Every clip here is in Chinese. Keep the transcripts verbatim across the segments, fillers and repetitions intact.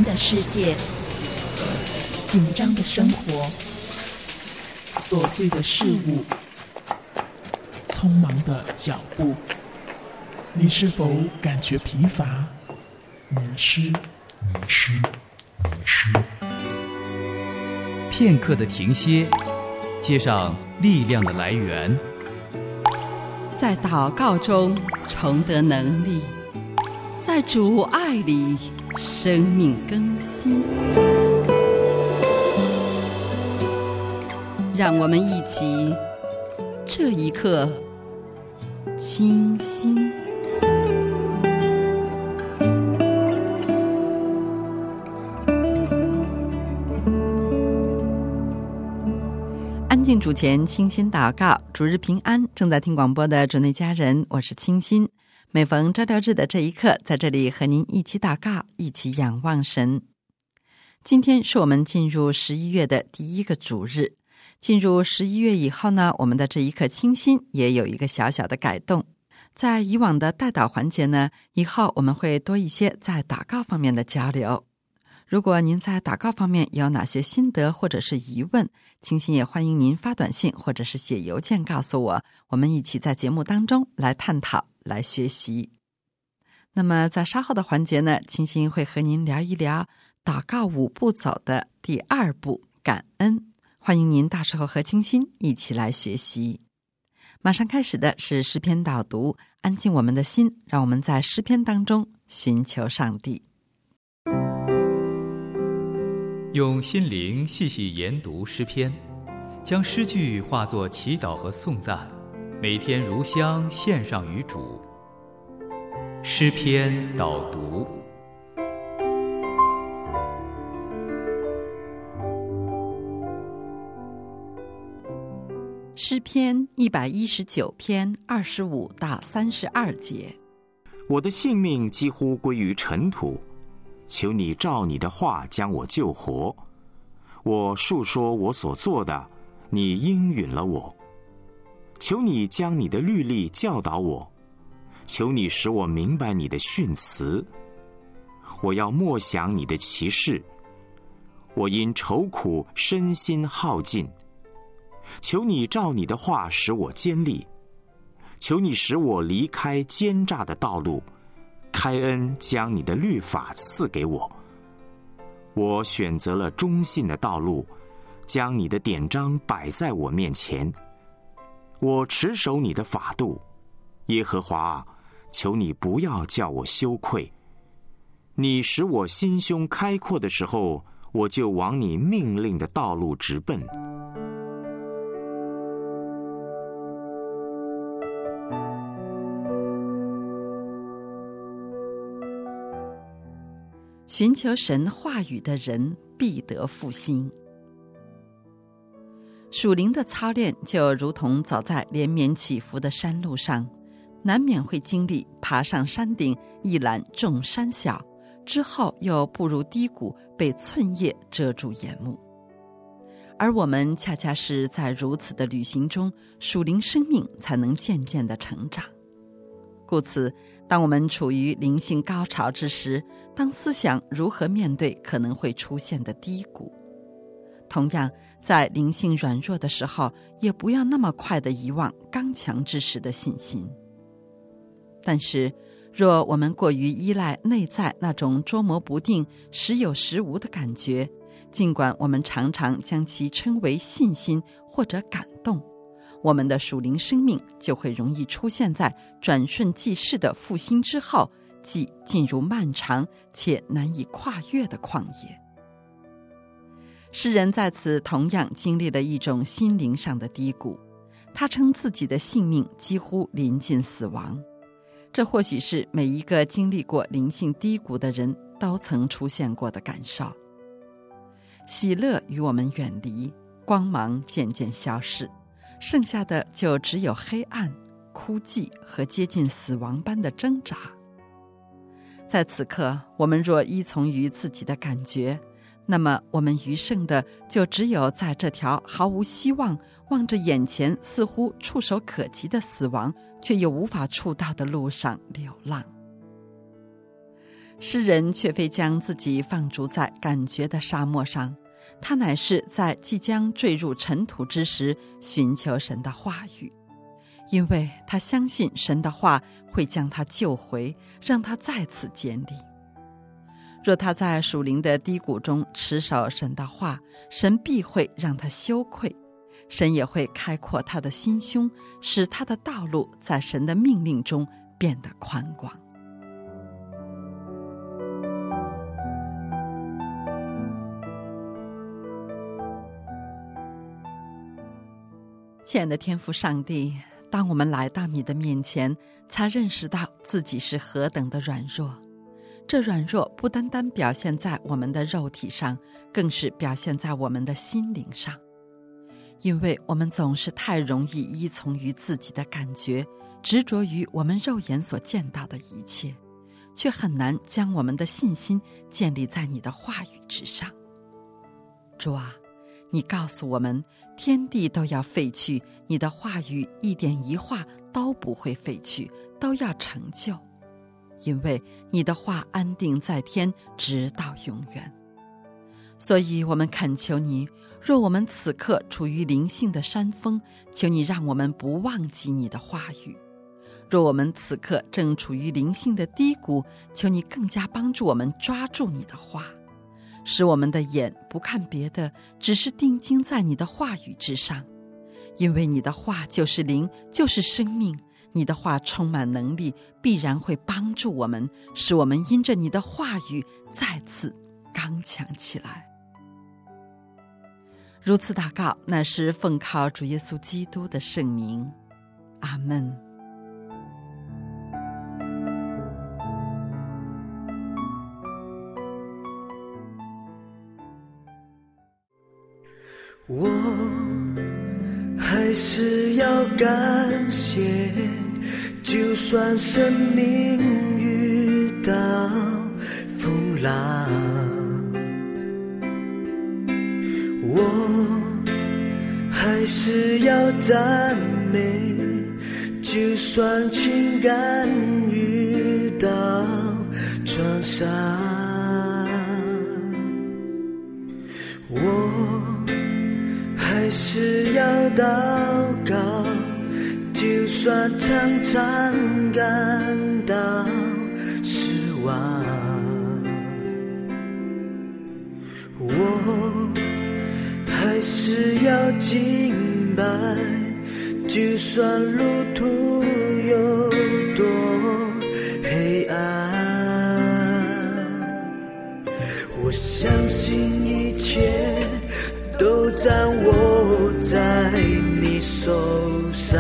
的世界，紧张的生活，琐碎的事物，匆忙的脚步，你是否感觉疲乏、迷失？迷失，迷失。 片刻的停歇，接上力量的来源， 在祷告中重得能力，在主爱里生命更新。让我们一起这一刻清心。安静主前，清心祷告，主日平安。正在听广播的主内家人，我是清心。每逢照料日的这一刻，在这里和您一起祷告，一起仰望神。今天是我们进入十一月的第一个主日。进入十一月以后呢，我们的这一刻清心也有一个小小的改动。在以往的代祷环节呢，以后我们会多一些在祷告方面的交流。如果您在祷告方面有哪些心得或者是疑问，清心也欢迎您发短信或者是写邮件告诉我，我们一起在节目当中来探讨，来学习。那么在稍后的环节呢，清心会和您聊一聊祷告五步走的第二步，感恩。欢迎您到时候和清心一起来学习。马上开始的是诗篇导读，安静我们的心，让我们在诗篇当中寻求上帝。 用心灵细细研读诗篇，将诗句化作祈祷和颂赞，每天如香献上于主。诗篇导读。 诗篇一百一十九篇二十五到三十二节。 我的性命几乎归于尘土，求你照你的话将我救活。我述说我所做的，你应允了我。求你将你的律例教导我，求你使我明白你的训词。我要默想你的奇事，我因愁苦身心耗尽。求你照你的话使我坚立，求你使我离开奸诈的道路，开恩将你的律法赐给我。我选择了忠信的道路，将你的典章摆在我面前。我持守你的法度，耶和华，求你不要叫我羞愧。你使我心胸开阔的时候，我就往你命令的道路直奔。 寻求神话语的人必得复兴。属灵的操练就如同走在连绵起伏的山路上，难免会经历爬上山顶一览众山小，之后又步入低谷，被寸叶遮住眼目。而我们恰恰是在如此的旅行中，属灵生命才能渐渐地成长。故此，当我们处于灵性高潮之时，当思想如何面对可能会出现的低谷，同样在灵性软弱的时候，也不要那么快地遗忘刚强之时的信心。但是若我们过于依赖内在那种捉摸不定、时有时无的感觉，尽管我们常常将其称为信心或者感动，我们的属灵生命就会容易出现在转瞬即逝的复兴之后，即进入漫长且难以跨越的旷野。诗人在此同样经历了一种心灵上的低谷，他称自己的性命几乎临近死亡。这或许是每一个经历过灵性低谷的人都曾出现过的感受。喜乐与我们远离，光芒渐渐消逝，剩下的就只有黑暗、枯寂和接近死亡般的挣扎。在此刻，我们若依从于自己的感觉，那么我们余剩的就只有在这条毫无希望、望着眼前似乎触手可及的死亡，却又无法触到的路上流浪。 诗人却非将自己放逐在感觉的沙漠上，他乃是在即将坠入尘土之时寻求神的话语，因为他相信神的话会将他救回，让他再次建立。若他在属灵的低谷中持守神的话，神必会让他羞愧，神也会开阔他的心胸，使他的道路在神的命令中变得宽广。亲爱的天父上帝，当我们来到你的面前，才认识到自己是何等的软弱。这软弱不单单表现在我们的肉体上，更是表现在我们的心灵上。因为我们总是太容易依从于自己的感觉，执着于我们肉眼所见到的一切，却很难将我们的信心建立在你的话语之上。主啊，你告诉我们，天地都要废去，你的话语一点一画都不会废去，都要成就，因为你的话安定在天，直到永远。所以我们恳求你，若我们此刻处于灵性的山峰，求你让我们不忘记你的话语；若我们此刻正处于灵性的低谷，求你更加帮助我们抓住你的话，使我们的眼不看别的，只是定睛在你的话语之上。因为你的话就是灵，就是生命，你的话充满能力，必然会帮助我们，使我们因着你的话语再次刚强起来。如此祷告，那是奉靠主耶稣基督的圣名，阿们。 我还是要感谢，就算生命遇到风浪，我还是要赞美，就算情感遇到创伤，我还是要祷告，就算常常感到失望，我还是要敬拜，就算路途有多黑暗，我相信一切都掌握在你手上，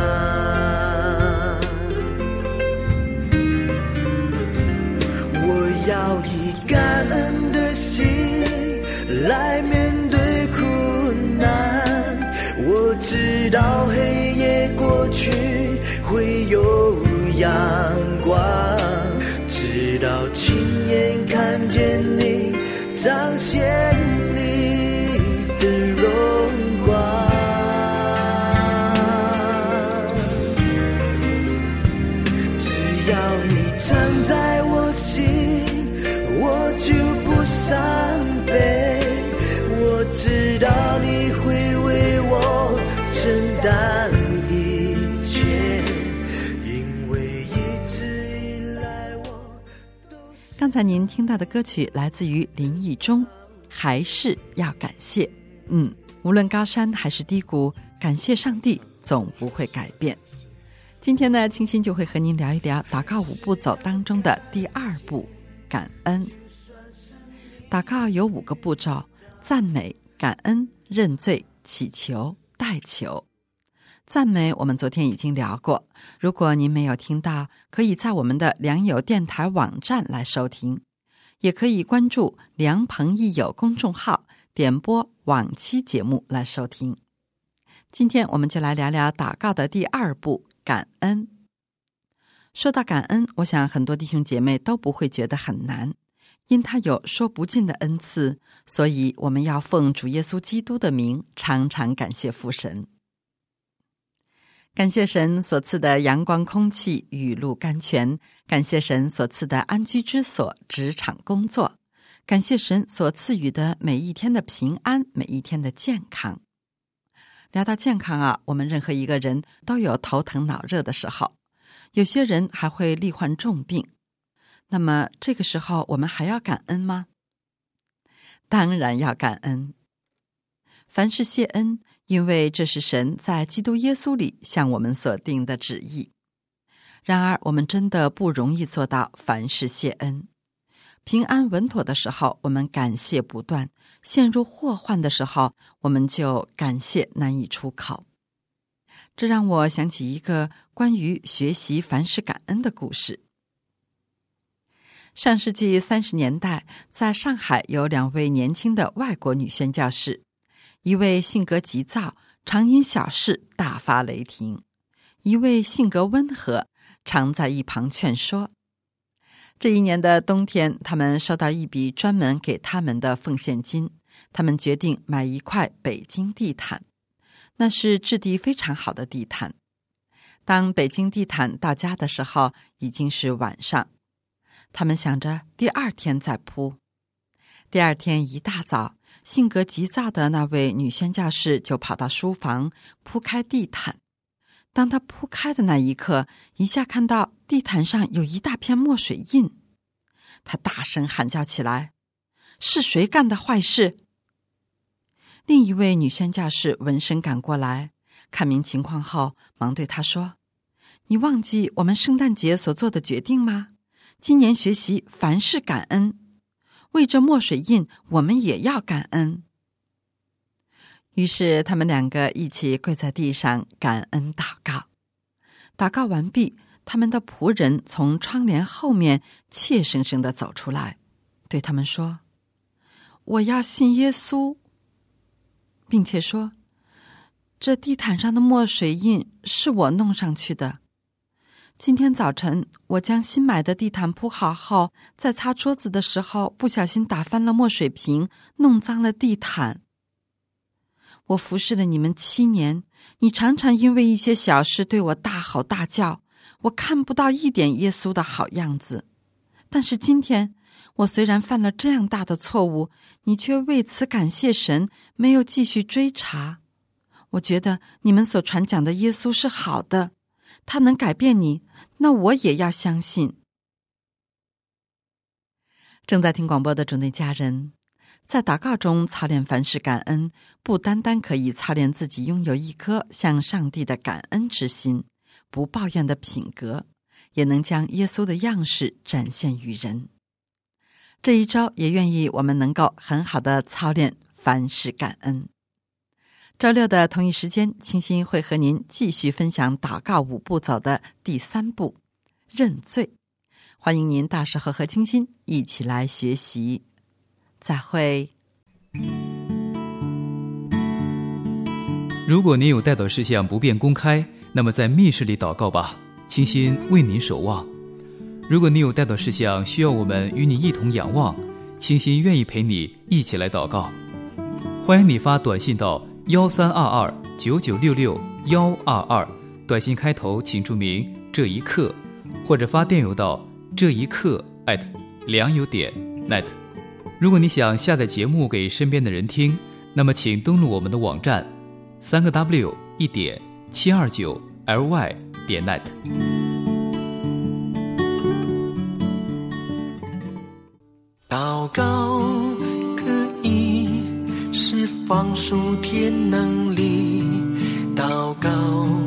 我要以感恩的心来面对苦难，我知道黑夜过去会有阳光，直到亲眼看见你彰显你的荣光，只要你常在我心，我就不伤悲，我知道你会为我承担一切，因为一直以来我都。 刚才您听到的歌曲来自于林奕中，还是要感谢。嗯，无论高山还是低谷，感谢上帝总不会改变。今天呢，清新就会和您聊一聊祷告五步走当中的第二步，感恩。祷告有五个步骤：赞美、感恩、认罪、祈求、代求。赞美我们昨天已经聊过，如果您没有听到，可以在我们的良友电台网站来收听，也可以关注良朋益友公众号，点播往期节目来收听。今天我们就来聊聊祷告的第二步，感恩。说到感恩，我想很多弟兄姐妹都不会觉得很难，因他有说不尽的恩赐，所以我们要奉主耶稣基督的名，常常感谢父神。 感谢神所赐的阳光、空气、雨露甘泉，感谢神所赐的安居之所、职场工作，感谢神所赐予的每一天的平安，每一天的健康。聊到健康啊，我们任何一个人都有头疼脑热的时候，有些人还会罹患重病。那么这个时候我们还要感恩吗？当然要感恩。凡事谢恩，因为这是神在基督耶稣里向我们所定的旨意。然而我们真的不容易做到凡事谢恩。平安稳妥的时候，我们感谢不断；陷入祸患的时候，我们就感谢难以出口。这让我想起一个关于学习凡事感恩的故事。上世纪三十年代，在上海有两位年轻的外国女宣教士，一位性格急躁，常因小事大发雷霆；一位性格温和，常在一旁劝说。这一年的冬天，他们收到一笔专门给他们的奉献金，他们决定买一块北京地毯，那是质地非常好的地毯。当北京地毯到家的时候，已经是晚上。他们想着第二天再铺。第二天一大早，性格急躁的那位女宣教士就跑到书房铺开地毯。当她铺开的那一刻，一下看到地毯上有一大片墨水印。她大声喊叫起来：“是谁干的坏事？”另一位女宣教士闻声赶过来，看明情况后，忙对她说：“你忘记我们圣诞节所做的决定吗？今年学习凡事感恩，为这墨水印，我们也要感恩。”于是他们两个一起跪在地上感恩祷告。祷告完毕，他们的仆人从窗帘后面怯生生地走出来，对他们说：“我要信耶稣。”并且说：“这地毯上的墨水印是我弄上去的。今天早晨我将新买的地毯铺好后，在擦桌子的时候不小心打翻了墨水瓶，弄脏了地毯。我服侍了你们七年，你常常因为一些小事对我大吼大叫，我看不到一点耶稣的好样子。但是今天我虽然犯了这样大的错误，你却为此感谢神，没有继续追查。我觉得你们所传讲的耶稣是好的，他能改变你，那我也要相信。”正在听广播的主内家人，在祷告中操练凡事感恩，不单单可以操练自己拥有一颗向上帝的感恩之心，不抱怨的品格，也能将耶稣的样式展现于人。这一周也愿意我们能够很好的操练凡事感恩。周六的同一时间，清心会和您继续分享祷告五步走的第三步，认罪。欢迎您到时候和清心一起来学习。再会。 如果您有代祷事项不便公开，那么在密室里祷告吧，清心为您守望。如果你有代祷事项需要我们与你一同仰望，清心愿意陪你一起来祷告。欢迎你发短信到幺三二二九九六六幺二二，短信开头请注明这一刻，或者发电邮到这一刻 at 良友点 net。如果你想下载节目给身边的人听，那么请登录我们的网站三个 W 一点七二九 L Y 点 net。 祷告可以释放属天能力，祷告